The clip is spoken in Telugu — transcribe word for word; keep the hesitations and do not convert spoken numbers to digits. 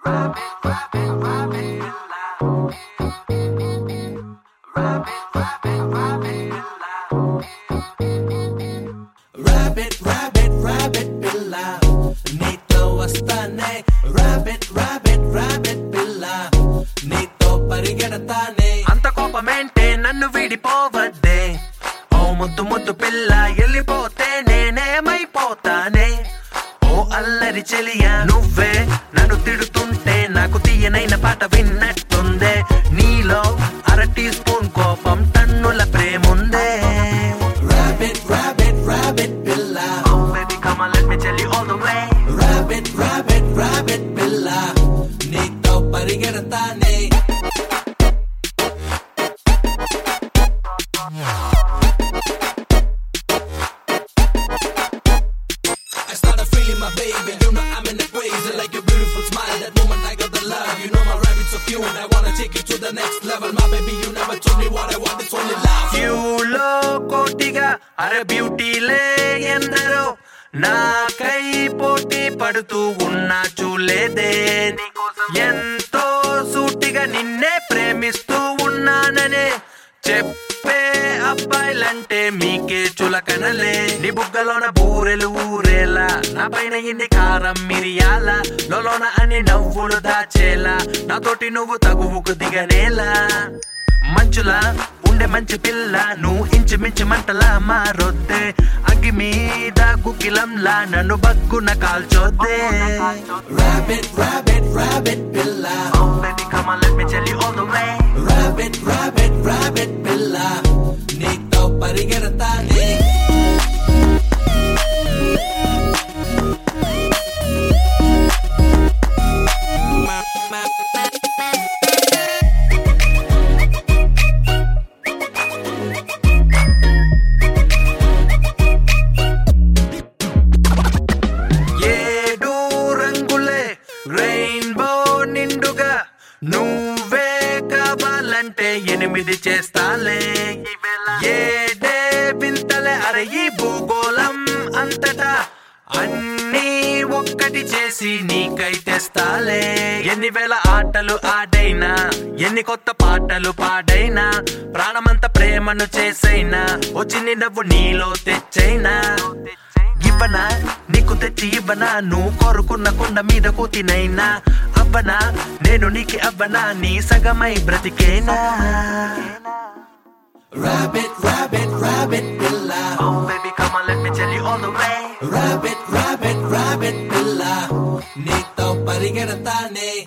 Rabbit, rabbit, rabbit పిల్ల నీతో వస్తానే rabbit, rabbit, rabbit పిల్ల నీతో పరిగెడతానే అంత కోపమేంటే నన్ను విడిపోవద్దే ఓ ముద్దు ముద్దు పిల్ల వెళ్ళిపోతే నేనేమైపోతానే ఓ అల్లరి చెలియా నువ్వే నన్ను తిడుతుంటే నాకు తీయనైన పాట విన్నట్టుందే నీలో అర టీ స్పూన్ కోపం టన్నుల ప్రేముందే rabbit, rabbit, rabbit పిల్ల Oh baby come on let me tell you all the way rabbit, rabbit, rabbit పిల్ల నీతో పరిగెడతానే I started feeling my baby, you know I'm in the crazy like your beautiful smile. That moment I got the love, you know my rabbit's so cute. I wanna take you to the next level, my baby. You never told me what I want, it's only love. క్యూలో కోటిగా అరే బ్యూటీలే ఎందరో నాకై పోటీ పడుతూ ఉన్నా చూలేదే ఎంతో సూటిగా నిన్నే ప్రేమిస్తూ ఉన్నాననే చెప్పే అబ్బాయిలంటే మీకే చులకనలే నీ బుగ్గలోన బూరెలు ఊరేలా నా పైన ఇన్ని కారం మిరియాల లోన అని నవ్వులు దాచేలా నాతోటి నువ్వు తగువుకు దిగనేలా మంచులా ఉండే మంచి పిల్ల నువ్వు ఇంచుమించు మంటలా మారొద్దే అగ్గి మీద గుగ్గిలంలా నన్ను బగ్గున కాల్చొద్దే Rabbit, rabbit, rabbit పిల్ల Oh baby come on let me tell you all the way rabbit, rabbit, rabbit పిల్ల నీతో పరిగెడతానే ఏడు రంగులే రెయిన్బో నిండుగా నువ్వే కావాలంటే ఎనిమిది చేస్తాలే ఏడే వింతలే అరే ఈ భూగోళం అంతటా అన్నీ ఒక్కటి చేసి నీకై తెస్తాలే ఎన్ని వేల ఆటలు ఆడైనా ఎన్ని కొత్త పాటలు పాడైనా ప్రాణమంత ప్రేమను చేసైనా వచ్చింది నవ్వు నీలో తెచ్చైనా ఇవ్వనా నీకు తెచ్చి ఇవ్వనా నువ్వు కోరుకున్న కొండ మీద కూతినైనా అవ్వనా నేను నీకి అవ్వనా నీ సగమై బ్రతికేనా Rabbit, rabbit, rabbit పిల్ల Oh baby come on let me tell you all the way rabbit, rabbit, rabbit పిల్ల నీతో పరిగెడతానే